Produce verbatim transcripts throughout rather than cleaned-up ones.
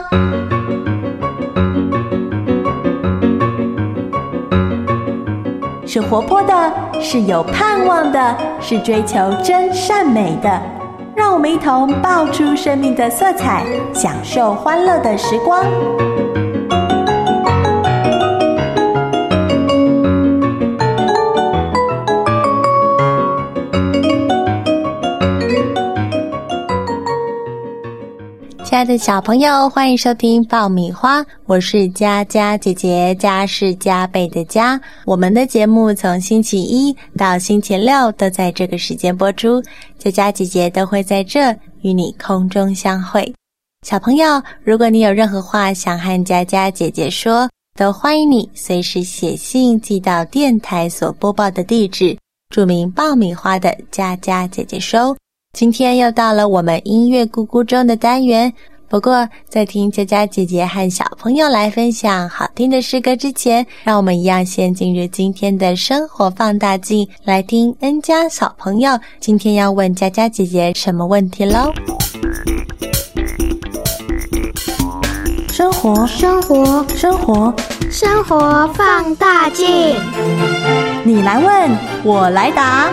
是活泼的，是有盼望的，是追求真善美的。让我们一同爆出生命的色彩，享受欢乐的时光。 亲爱的小朋友，欢迎收听爆米花，我是佳佳姐姐，佳是加倍的佳。我们的节目从星期一到星期六都在这个时间播出，佳佳姐姐都会在这与你空中相会。小朋友，如果你有任何话想和佳佳姐姐说，都欢迎你随时写信寄到电台所播报的地址，注明爆米花的佳佳姐姐收。今天又到了我们音乐咕咕钟的单元，不过在听佳佳姐姐和小朋友来分享好听的诗歌之前，让我们一样先进入今天的生活放大镜，来听恩家小朋友今天要问佳佳姐姐什么问题咯。 生活生活生活生活放大镜， 你来问我来答。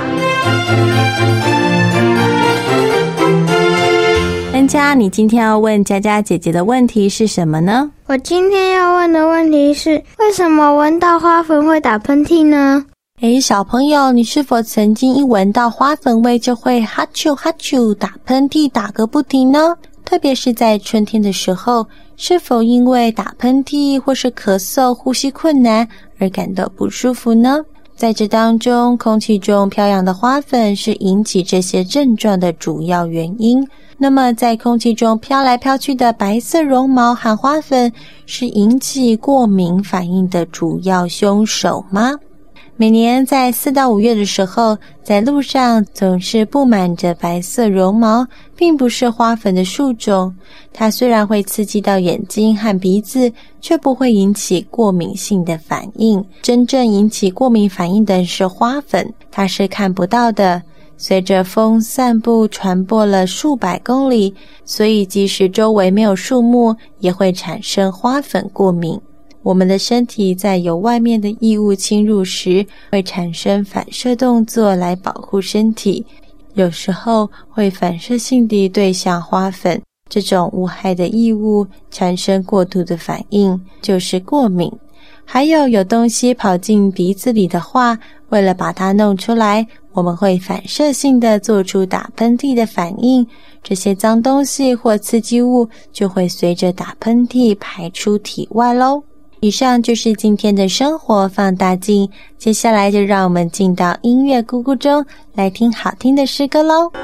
恩佳，你今天要问佳佳姐姐的问题是什么呢？ 我今天要问的问题是，为什么闻到花粉会打喷嚏呢？ 诶，小朋友，你是否曾经一闻到花粉味就会哈啾哈啾打喷嚏打个不停呢？特别是在春天的时候，是否因为打喷嚏或是咳嗽呼吸困难而感到不舒服呢？在这当中，空气中飘扬的花粉是引起这些症状的主要原因。那么在空气中飘来飘去的白色绒毛和花粉是引起过敏反应的主要凶手吗？每年在四到五月的时候，在路上总是布满着白色绒毛，并不是花粉的树种。它虽然会刺激到眼睛和鼻子，却不会引起过敏性的反应。真正引起过敏反应的是花粉，它是看不到的，随着风散布传播了数百公里，所以即使周围没有树木，也会产生花粉过敏。我们的身体在有外面的异物侵入时，会产生反射动作来保护身体，有时候会反射性地对向花粉这种无害的异物产生过度的反应，就是过敏。还有有东西跑进鼻子里的话，为了把它弄出来，我们会反射性地做出打喷嚏的反应，这些脏东西或刺激物就会随着打喷嚏排出体外咯。以上就是今天的生活放大镜，接下来就让我们进到音乐咕咕钟，来听好听的诗歌咯。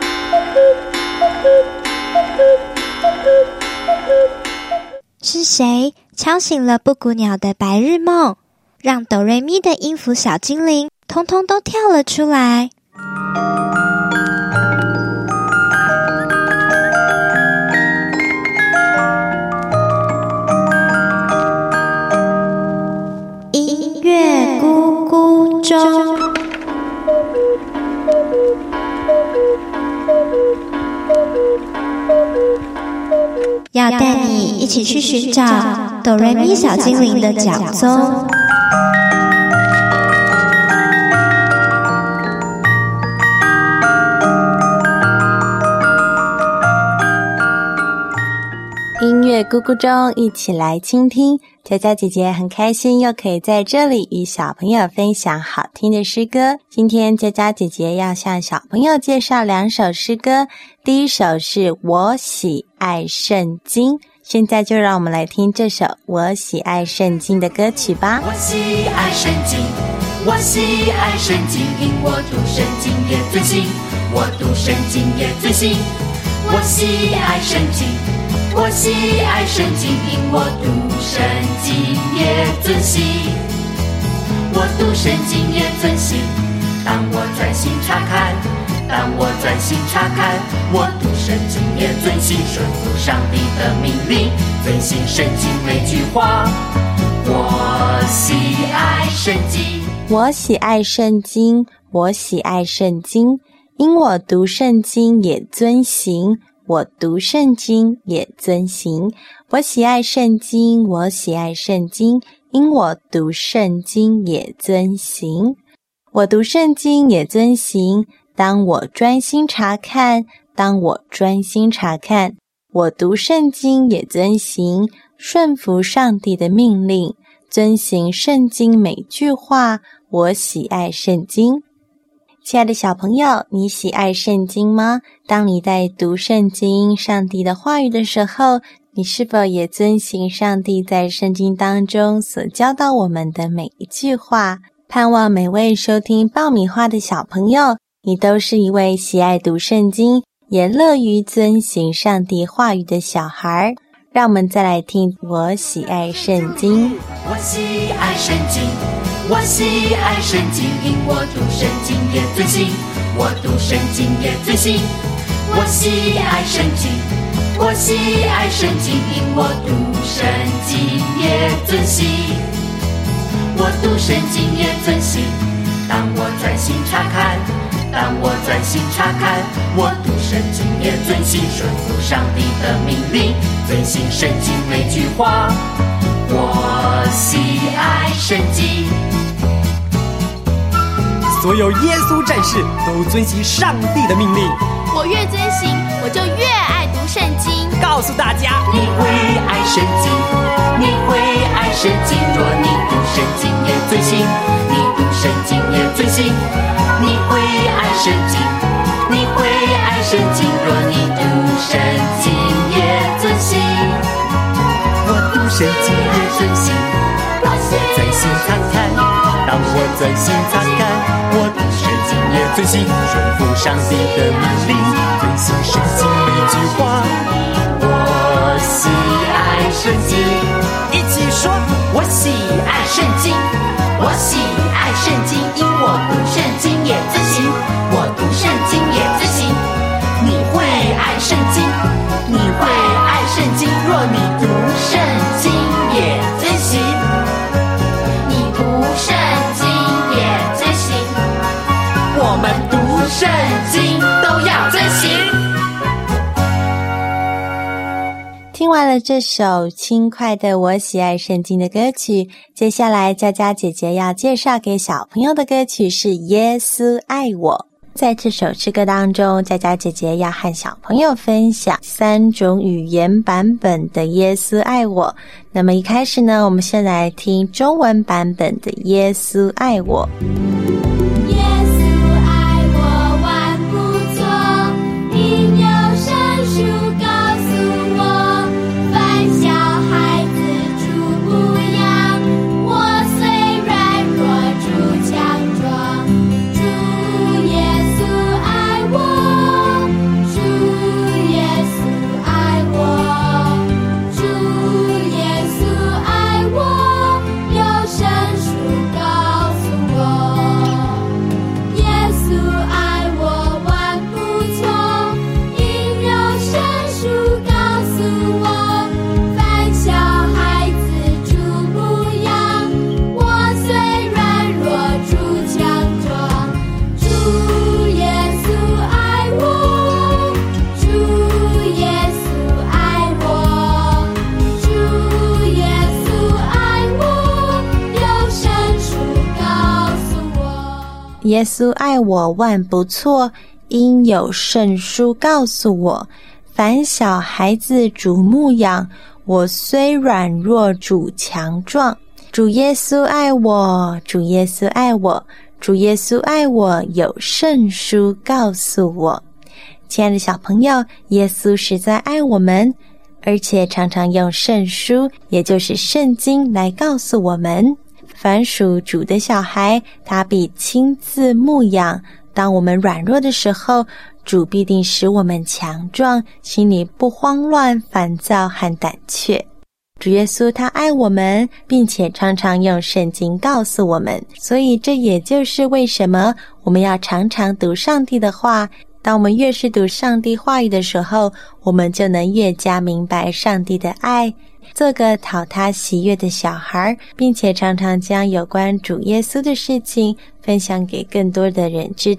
是谁敲醒了布谷鸟的白日梦，让哆瑞咪的音符小精灵通通都跳了出来？音乐咕咕钟，要带你一起去寻找哆瑞咪小精灵的脚踪。 音乐咕咕钟，一起来倾听。佳佳姐姐很开心又可以在这里与小朋友分享好听的诗歌。今天佳佳姐姐要向小朋友介绍两首诗歌，第一首是我喜爱圣经。现在就让我们来听这首我喜爱圣经的歌曲吧。 我喜爱圣经，我喜爱圣经，因我读圣经也遵行，我读圣经也遵行。我喜爱圣经，我喜爱圣经，因我读圣经也遵行，我读圣经也遵行。当我专心查看，当我专心查看，我读圣经也遵行，顺服上帝的命令，遵行圣经每句话。我喜爱圣经， 我喜爱圣经，我喜爱圣经，因我读圣经也遵行， 我读圣经也遵行。我喜爱圣经，我喜爱圣经，因我读圣经也遵行。我读圣经也遵行，当我专心查看，当我专心查看。我读圣经也遵行，顺服上帝的命令，遵行圣经每句话。我喜爱圣经。亲爱的小朋友，你喜爱圣经吗？当你在读圣经上帝的话语的时候，你是否也遵行上帝在圣经当中所教导我们的每一句话？盼望每位收听爆米花的小朋友，你都是一位喜爱读圣经也乐于遵行上帝话语的小孩。让我们再来听我喜爱圣经。 我喜爱圣经，我喜爱圣经，因我读圣经也遵行，我读圣经也遵行。我喜爱圣经，我喜爱圣经，因我读圣经也遵行，我读圣经也遵行。当我专心查看，当我专心查看，我读圣经也遵行，顺服上帝的命令，遵行圣经每句话。我喜爱圣经。 所有耶稣战士都遵行上帝的命令。 我越遵行，我就越爱读圣经。 告诉大家， 你会爱圣经，你会爱圣经。若你读圣经也遵行，你读圣经也遵行。你会爱圣经，你会爱圣经。若你读圣经也遵行，我读圣经也遵行。当我专心查看，当我专心查看，我读圣经也遵行，顺服上帝的命令，遵行圣经每句话。我喜爱圣经，一起说，我喜爱圣经，我喜爱圣经，因我读圣经也遵行，我读圣经也遵行。你会爱圣经，你会爱圣经。若你读圣经也遵行，你读圣经也遵行，我们读圣经都要遵行。 听完了这首轻快的我喜爱圣经的歌曲，接下来佳佳姐姐要介绍给小朋友的歌曲是耶稣爱我。在这首诗歌当中，佳佳姐姐要和小朋友分享三种语言版本的耶稣爱我。那么一开始呢，我们先来听中文版本的耶稣爱我。 耶稣爱我万不错，因有圣书告诉我，凡小孩子主牧羊，我虽软弱主强壮。主耶稣爱我，主耶稣爱我，主耶稣爱我，有圣书告诉我。耶稣爱我万不错，因有圣书告诉我，凡小孩子主牧羊，我虽软弱主强壮。主耶稣爱我，主耶稣爱我，主耶稣爱我，有圣书告诉我。 耶稣爱我万不错，因有圣书告诉我，凡小孩子主牧养，我虽软弱主强壮。主耶稣爱我，主耶稣爱我，主耶稣爱我，有圣书告诉我。亲爱的小朋友，耶稣实在爱我们，而且常常用圣书，也就是圣经来告诉我们。凡属主的小孩，他必亲自牧养。当我们软弱的时候，主必定使我们强壮，心里不慌乱、烦躁和胆怯。主耶稣他爱我们，并且常常用圣经告诉我们，所以这也就是为什么我们要常常读上帝的话。当我们越是读上帝话语的时候，我们就能越加明白上帝的爱，做个讨他喜悦的小孩，并且常常将有关主耶稣的事情分享给更多的人知道。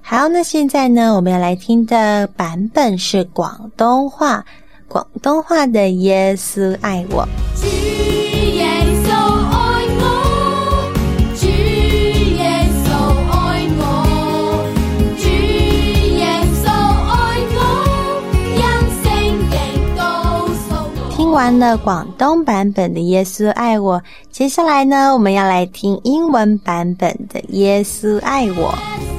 好，那现在呢，我们要来听的版本是广东话，广东话的耶稣爱我。 主耶穌愛我，主耶穌愛我，主耶穌愛我，因聖經告訴我。 聽完了廣東版本的耶穌愛我，接下來呢，我們要來聽英文版本的耶穌愛我。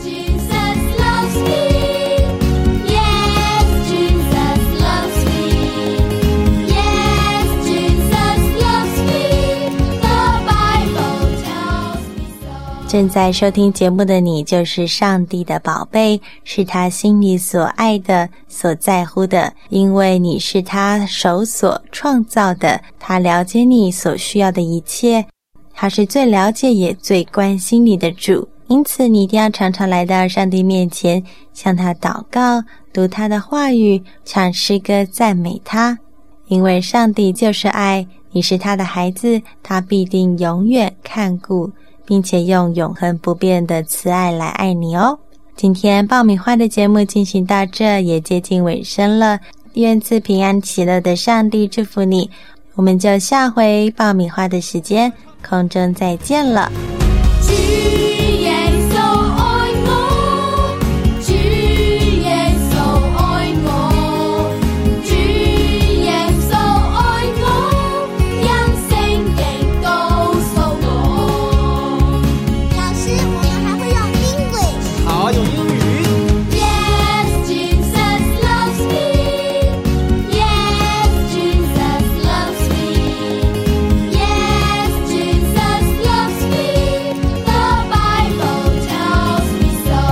正在收听节目的你，就是上帝的宝贝，是他心里所爱的，所在乎的，因为你是他手所创造的，他了解你所需要的一切，他是最了解也最关心你的主，因此你一定要常常来到上帝面前，向他祷告，读他的话语，唱诗歌赞美他，因为上帝就是爱，你是他的孩子，他必定永远看顾并且用永恒不变的慈爱来爱你哦。今天爆米花的节目进行到这，也接近尾声了。愿赐平安喜乐的上帝祝福你，我们就下回爆米花的时间空中再见了。 主耶穌愛我，主耶穌愛我，主耶穌愛我，因聖經告訴我。 老師，我們還會用 English。 好，用英語。 Yes, Jesus loves me. Yes, Jesus loves me. Yes, Jesus loves me. The Bible tells me so.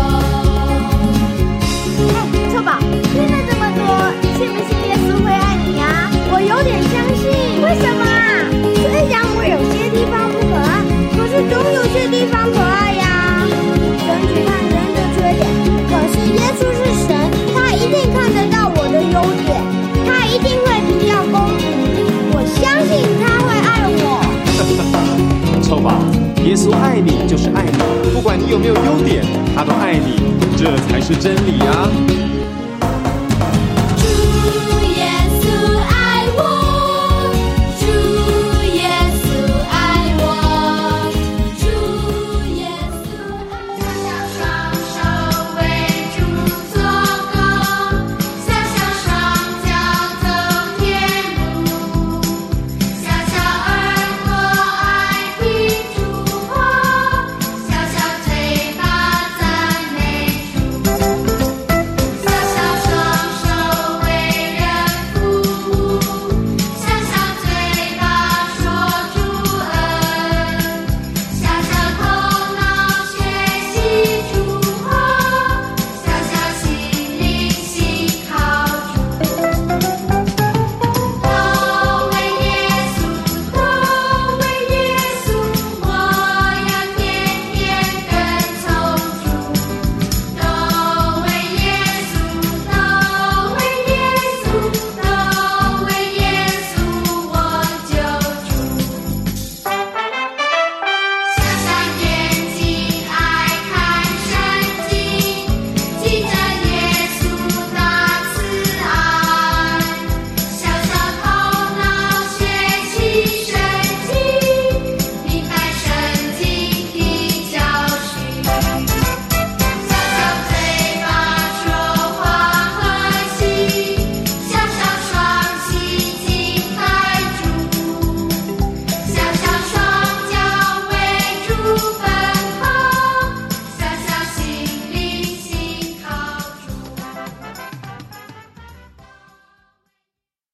哎，臭宝，听了这么多，你信不信耶稣会爱你呀？我有点相信。为什么啊？虽然我有些地方不可爱，可是总有些地方可爱呀。神只看人的缺点，可是耶稣是神，他一定看得到我的优点，他一定会比较公平。我相信他会爱我。 臭宝，耶稣爱你就是爱你，不管你有没有优点，他都爱你，这才是真理啊。